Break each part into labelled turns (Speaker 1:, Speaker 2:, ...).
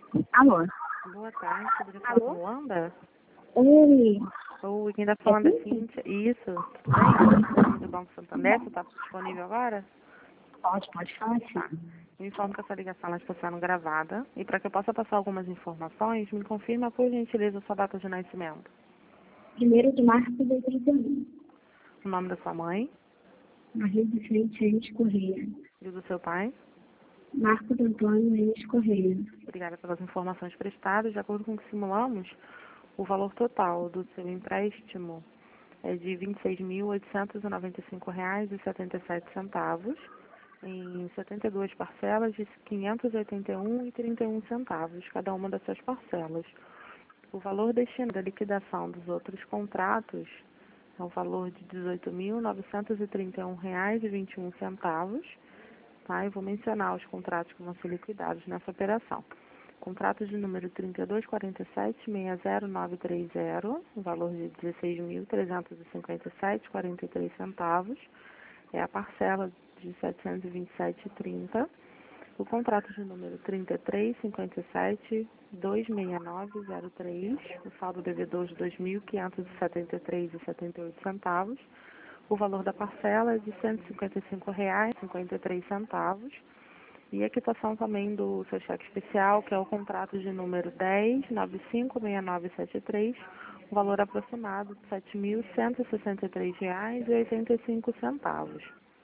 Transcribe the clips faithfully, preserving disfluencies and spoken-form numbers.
Speaker 1: Alô?
Speaker 2: Boa tarde, poderia falar
Speaker 1: Alô?
Speaker 2: com Wanda?
Speaker 1: Oi.
Speaker 2: Oi, quem está
Speaker 1: É
Speaker 2: falando é
Speaker 1: Cíntia?
Speaker 2: Cíntia. Isso, tudo bem? Em nome do Banco Santander, você está disponível agora?
Speaker 1: Pode, pode falar
Speaker 2: Tá.
Speaker 1: sim.
Speaker 2: Me informo que essa ligação ela está sendo gravada e para que eu possa passar algumas informações, me confirma por gentileza a sua data de nascimento.
Speaker 1: Primeiro de março de trinta e um.
Speaker 2: O nome da sua mãe
Speaker 1: Maria Vicente Reis Correia.
Speaker 2: e o do seu pai.
Speaker 1: Marcos Antônio Reis Correia.
Speaker 2: Obrigada pelas informações prestadas. De acordo com o que simulamos, o valor total do seu empréstimo é de vinte e seis mil oitocentos e noventa e cinco reais e setenta e sete centavos, em setenta e duas parcelas de quinhentos e oitenta e um reais e trinta e um centavos, cada uma das suas parcelas. O valor destinado à liquidação dos outros contratos é o valor de dezoito mil novecentos e trinta e um reais e vinte e um centavos. Tá? Eu vou mencionar os contratos que vão ser liquidados nessa operação. Contrato de número trinta e dois quarenta e sete, seis zero nove três zero, o valor de dezesseis mil trezentos e cinquenta e sete reais e quarenta e três centavos, é a parcela de setecentos e vinte e sete reais e trinta centavos. O contrato de número trinta e três cinquenta e sete, duzentos e sessenta e nove zero três, o saldo devedor de dois mil quinhentos e setenta e três reais e setenta e oito centavos. O valor da parcela é de cento e cinquenta e cinco reais e cinquenta e três centavos. E a quitação também do seu cheque especial, que é o contrato de número dez nove cinco seis nove sete três, o valor aproximado de sete mil cento e sessenta e três reais e oitenta e cinco centavos.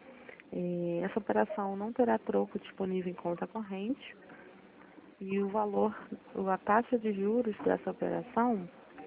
Speaker 2: E essa operação não terá troco disponível em conta corrente e o valor, a taxa de juros dessa operação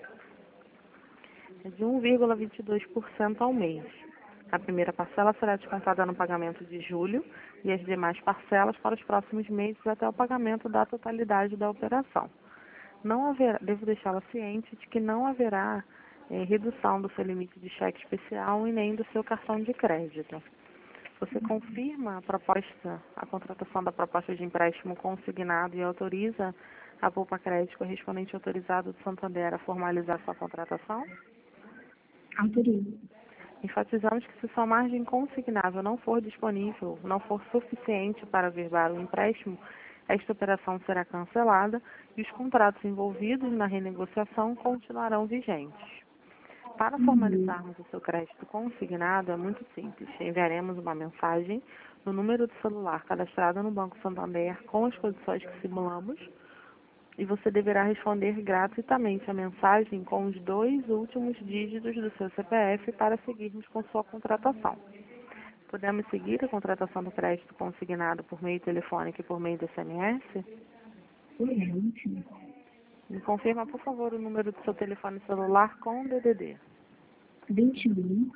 Speaker 2: é de um vírgula vinte e dois por cento ao mês. A primeira parcela será descontada no pagamento de julho e as demais parcelas para os próximos meses até o pagamento da totalidade da operação. Não haverá, devo deixá-la ciente de que não haverá eh, redução do seu limite de cheque especial e nem do seu cartão de crédito. Você confirma a proposta, a contratação da proposta de empréstimo consignado e autoriza a Poupa Crédito correspondente autorizado do Santander a formalizar sua contratação?
Speaker 1: Autorizo.
Speaker 2: Enfatizamos que se sua margem consignável não for disponível, não for suficiente para verbar o empréstimo, esta operação será cancelada e os contratos envolvidos na renegociação continuarão vigentes. Para
Speaker 1: Uhum.
Speaker 2: formalizarmos o seu crédito consignado é muito simples. Enviaremos uma mensagem no número do celular cadastrado no Banco Santander com as condições que simulamos e você deverá responder gratuitamente a mensagem com os dois últimos dígitos do seu C P F para seguirmos com sua contratação. Podemos seguir a contratação do crédito consignado por meio telefônico e por meio de S M S?
Speaker 1: Urgente.
Speaker 2: Me confirma, por favor, o número do seu telefone celular com D D D.
Speaker 1: vinte e um,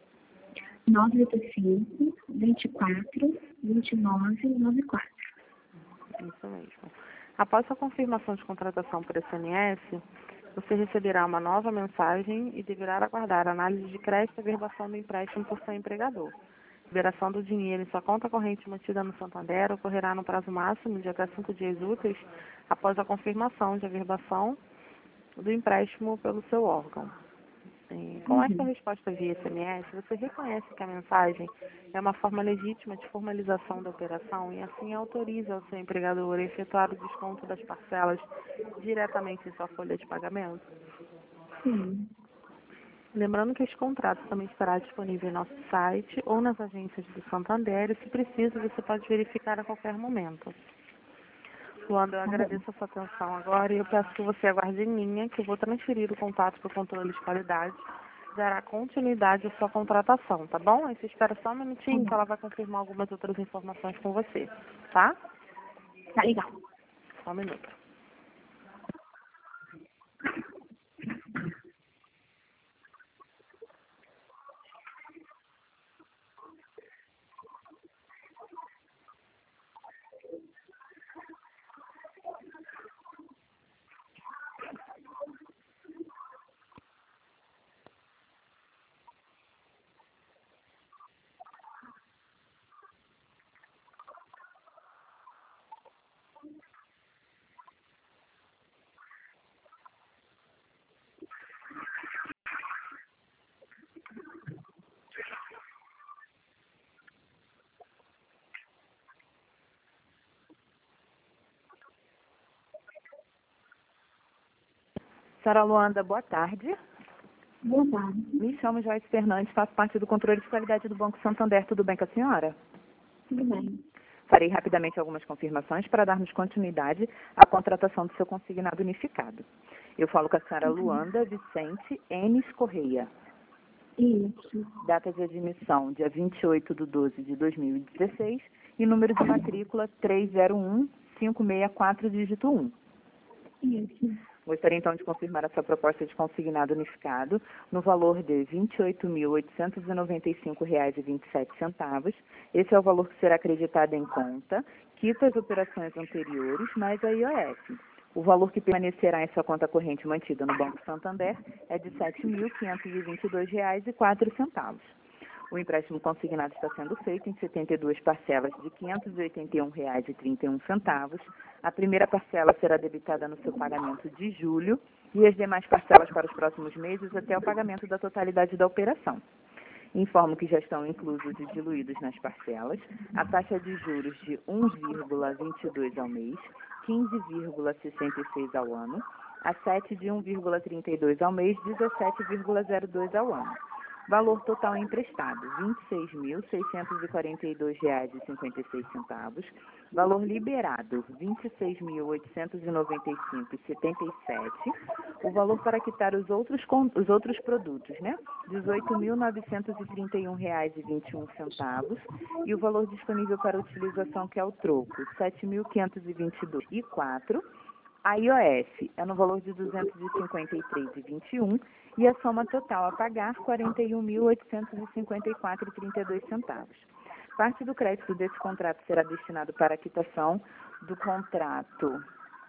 Speaker 1: nove oito cinco, vinte e quatro, vinte e nove, noventa e quatro.
Speaker 2: Isso mesmo. Após a confirmação de contratação por S M S, você receberá uma nova mensagem e deverá aguardar a análise de crédito e averbação do empréstimo por seu empregador. Liberação do dinheiro em sua conta corrente mantida no Santander ocorrerá no prazo máximo de até cinco dias úteis após a confirmação de averbação do empréstimo pelo seu órgão. E com esta
Speaker 1: Uhum.
Speaker 2: resposta via S M S, você reconhece que a mensagem é uma forma legítima de formalização da operação e assim autoriza o seu empregador a efetuar o desconto das parcelas diretamente em sua folha de pagamento?
Speaker 1: Sim.
Speaker 2: Lembrando que esse contrato também estará disponível em nosso site ou nas agências do Santander e, se preciso, você pode verificar a qualquer momento. Luanda, eu
Speaker 1: Tá bom.
Speaker 2: agradeço a sua atenção agora e eu peço que você aguarde em linha, que eu vou transferir o contato para o controle de qualidade, dará continuidade à sua contratação, tá bom? Aí você espera só um
Speaker 1: Tá
Speaker 2: minutinho que
Speaker 1: bom.
Speaker 2: ela vai confirmar algumas outras informações com você, tá?
Speaker 1: Tá legal.
Speaker 2: Só um minuto.
Speaker 3: Senhora Luanda, boa tarde.
Speaker 1: Boa tarde.
Speaker 3: Me chamo Joyce Fernandes, faço parte do controle de qualidade do Banco Santander. Tudo bem com a senhora?
Speaker 1: Tudo bem.
Speaker 3: Farei rapidamente algumas confirmações para darmos continuidade à contratação do seu consignado unificado. Eu falo com a senhora Luanda Vicente Enes Correia.
Speaker 1: Isso.
Speaker 3: Data de admissão, dia vinte e oito de doze de dois mil e dezesseis, e número de matrícula três zero um cinco seis quatro, dígito um.
Speaker 1: Isso.
Speaker 3: Gostaria então de confirmar a sua proposta de consignado unificado no valor de vinte e oito mil oitocentos e noventa e cinco reais e vinte e sete centavos. Esse é o valor que será acreditado em conta, quita as operações anteriores, mais a I O F. O valor que permanecerá em sua conta corrente mantida no Banco Santander é de sete mil quinhentos e vinte e dois reais e quatro centavos. O empréstimo consignado está sendo feito em setenta e duas parcelas de quinhentos e oitenta e um reais e trinta e um centavos. A primeira parcela será debitada no seu pagamento de julho e as demais parcelas para os próximos meses até o pagamento da totalidade da operação. Informo que já estão inclusos e diluídos nas parcelas a taxa de juros de um vírgula vinte e dois ao mês, quinze vírgula sessenta e seis ao ano, a sete de um vírgula trinta e dois ao mês, dezessete vírgula zero dois ao ano. Valor total emprestado, vinte e seis mil seiscentos e quarenta e dois reais e cinquenta e seis centavos. Valor liberado, vinte e seis mil oitocentos e noventa e cinco reais e setenta e sete. O valor para quitar os outros, os outros produtos, né? dezoito mil novecentos e trinta e um reais e vinte e um centavos. E o valor disponível para utilização, que é o troco, sete mil quinhentos e vinte e dois reais e quatro centavos. A I O F é no valor de duzentos e cinquenta e três reais e vinte e um centavos e a soma total a pagar quarenta e um mil oitocentos e cinquenta e quatro reais e trinta e dois centavos. Parte do crédito desse contrato será destinado para a quitação do contrato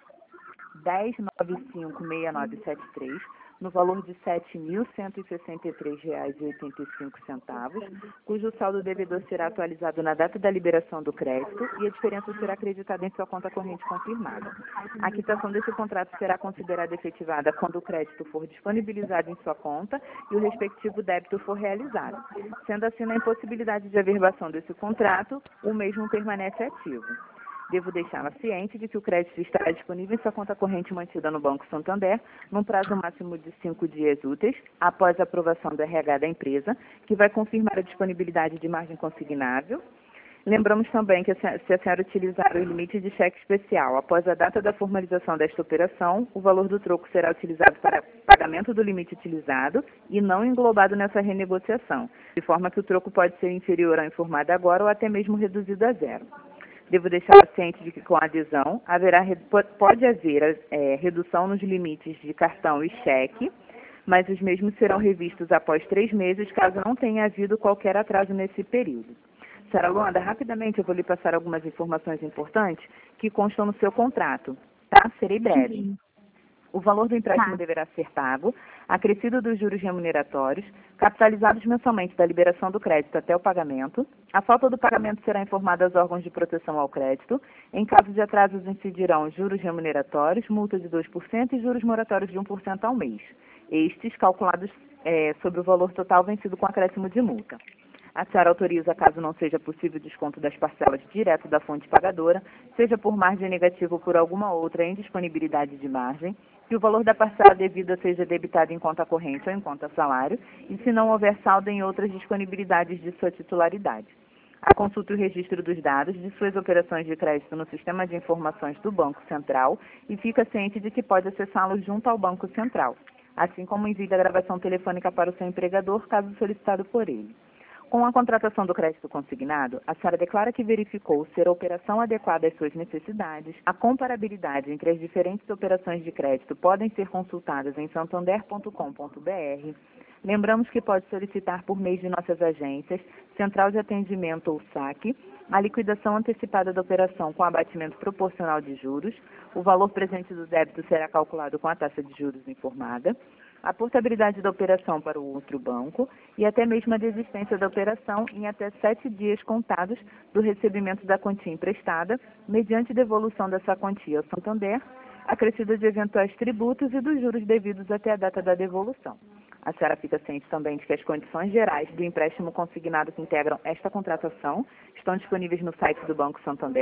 Speaker 3: dez nove cinco seis nove sete três, no valor de sete mil cento e sessenta e três reais e oitenta e cinco centavos, cujo saldo devedor será atualizado na data da liberação do crédito e a diferença será acreditada em sua conta corrente confirmada. A quitação desse contrato será considerada efetivada quando o crédito for disponibilizado em sua conta e o respectivo débito for realizado. Sendo assim, na impossibilidade de averbação desse contrato, o mesmo permanece ativo. Devo deixá-la ciente de que o crédito estará disponível em sua conta corrente mantida no Banco Santander, num prazo máximo de cinco dias úteis, após a aprovação do R H da empresa, que vai confirmar a disponibilidade de margem consignável. Lembramos também que, se a senhora utilizar o limite de cheque especial após a data da formalização desta operação, o valor do troco será utilizado para pagamento do limite utilizado e não englobado nessa renegociação, de forma que o troco pode ser inferior ao informado agora ou até mesmo reduzido a zero. Devo deixá-la ciente de que, com a adesão, haverá, pode haver é, redução nos limites de cartão e cheque, mas os mesmos serão revistos após três meses, caso não tenha havido qualquer atraso nesse período. Senhora Luanda, rapidamente eu vou lhe passar algumas informações importantes que constam no seu contrato, tá? Serei breve.
Speaker 1: Sim.
Speaker 3: O valor do empréstimo
Speaker 1: Tá.
Speaker 3: deverá ser pago, acrescido dos juros remuneratórios, capitalizados mensalmente da liberação do crédito até o pagamento. A falta do pagamento será informada aos órgãos de proteção ao crédito. Em caso de atrasos, incidirão juros remuneratórios, multa de dois por cento e juros moratórios de um por cento ao mês. Estes calculados é, sobre o valor total vencido com acréscimo de multa. A senhora autoriza, caso não seja possível o desconto das parcelas direto da fonte pagadora, seja por margem negativa ou por alguma outra indisponibilidade de margem, que o valor da parcela devida seja debitado em conta corrente ou em conta salário, e se não houver saldo em outras disponibilidades de sua titularidade. A consulta e o registro dos dados de suas operações de crédito no Sistema de Informações do Banco Central e fica ciente de que pode acessá-los junto ao Banco Central, assim como envia a gravação telefônica para o seu empregador, caso solicitado por ele. Com a contratação do crédito consignado, a senhora declara que verificou ser a operação adequada às suas necessidades. A comparabilidade entre as diferentes operações de crédito podem ser consultadas em santander ponto com ponto br. Lembramos que pode solicitar por meio de nossas agências, Central de Atendimento ou saque, a liquidação antecipada da operação com abatimento proporcional de juros. O valor presente do débito será calculado com a taxa de juros informada, a portabilidade da operação para o outro banco e até mesmo a desistência da operação em até sete dias contados do recebimento da quantia emprestada, mediante devolução dessa quantia ao Santander, acrescida de eventuais tributos e dos juros devidos até a data da devolução. A senhora fica ciente também de que as condições gerais do empréstimo consignado que integram esta contratação estão disponíveis no site do Banco Santander.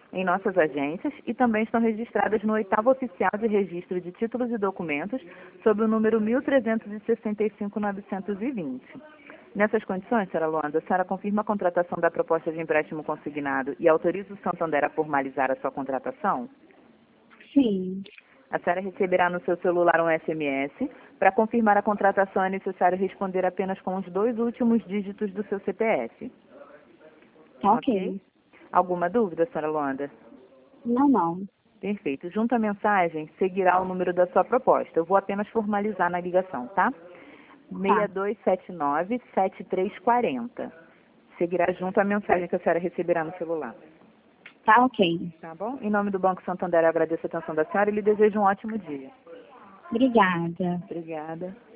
Speaker 3: em nossas agências e também estão registradas no oitavo Oficial de Registro de Títulos e Documentos, sob o número mil trezentos e sessenta e cinco ponto novecentos e vinte. Nessas condições, senhora Luanda, a senhora confirma a contratação da proposta de empréstimo consignado e autoriza o Santander a formalizar a sua contratação?
Speaker 1: Sim.
Speaker 3: A senhora receberá no seu celular um S M S. Para confirmar a contratação é necessário responder apenas com os dois últimos dígitos do seu C P F.
Speaker 1: Ok.
Speaker 3: Alguma dúvida, senhora Luanda?
Speaker 1: Não, não.
Speaker 3: Perfeito. Junto à mensagem, seguirá o número da sua proposta. Eu vou apenas formalizar na ligação, tá? seis dois sete nove, sete três quatro zero. Seguirá junto a mensagem que a senhora receberá no celular.
Speaker 1: Tá ok.
Speaker 3: Tá bom? Em nome do Banco Santander, eu agradeço a atenção da senhora e lhe desejo um ótimo dia.
Speaker 1: Obrigada.
Speaker 3: Obrigada.